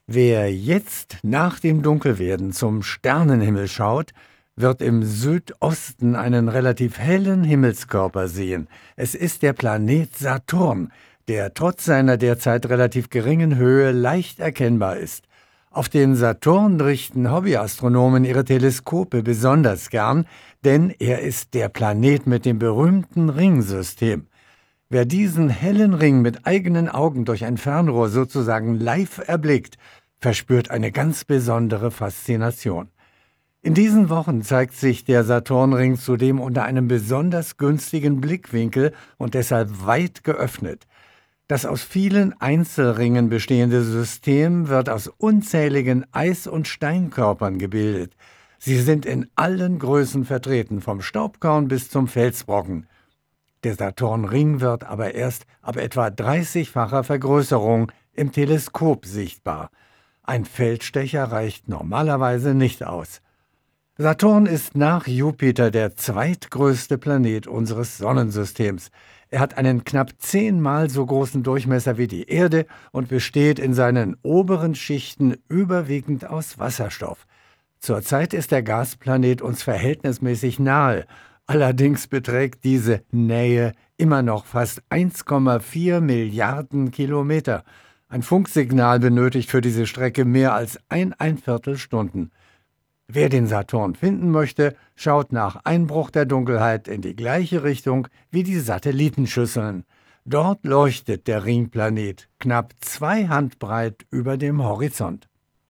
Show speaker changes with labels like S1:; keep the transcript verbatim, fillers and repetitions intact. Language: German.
S1: Wer jetzt nach dem Dunkelwerden zum Sternenhimmel schaut, wird im Südosten einen relativ hellen Himmelskörper sehen. Es ist der Planet Saturn, der trotz seiner derzeit relativ geringen Höhe leicht erkennbar ist. Auf den Saturn richten Hobbyastronomen ihre Teleskope besonders gern, denn er ist der Planet mit dem berühmten Ringsystem. Wer diesen hellen Ring mit eigenen Augen durch ein Fernrohr sozusagen live erblickt, verspürt eine ganz besondere Faszination. In diesen Wochen zeigt sich der Saturnring zudem unter einem besonders günstigen Blickwinkel und deshalb weit geöffnet. Das aus vielen Einzelringen bestehende System wird aus unzähligen Eis- und Steinkörpern gebildet. Sie sind in allen Größen vertreten, vom Staubkorn bis zum Felsbrocken. Der Saturnring wird aber erst ab etwa dreißigfacher Vergrößerung im Teleskop sichtbar. Ein Feldstecher reicht normalerweise nicht aus. Saturn ist nach Jupiter der zweitgrößte Planet unseres Sonnensystems. Er hat einen knapp zehnmal so großen Durchmesser wie die Erde und besteht in seinen oberen Schichten überwiegend aus Wasserstoff. Zurzeit ist der Gasplanet uns verhältnismäßig nahe. Allerdings beträgt diese Nähe immer noch fast eins Komma vier Milliarden Kilometer. Ein Funksignal benötigt für diese Strecke mehr als eineinviertel Stunden. Wer den Saturn finden möchte, schaut nach Einbruch der Dunkelheit in die gleiche Richtung wie die Satellitenschüsseln. Dort leuchtet der Ringplanet knapp zwei Handbreit über dem Horizont.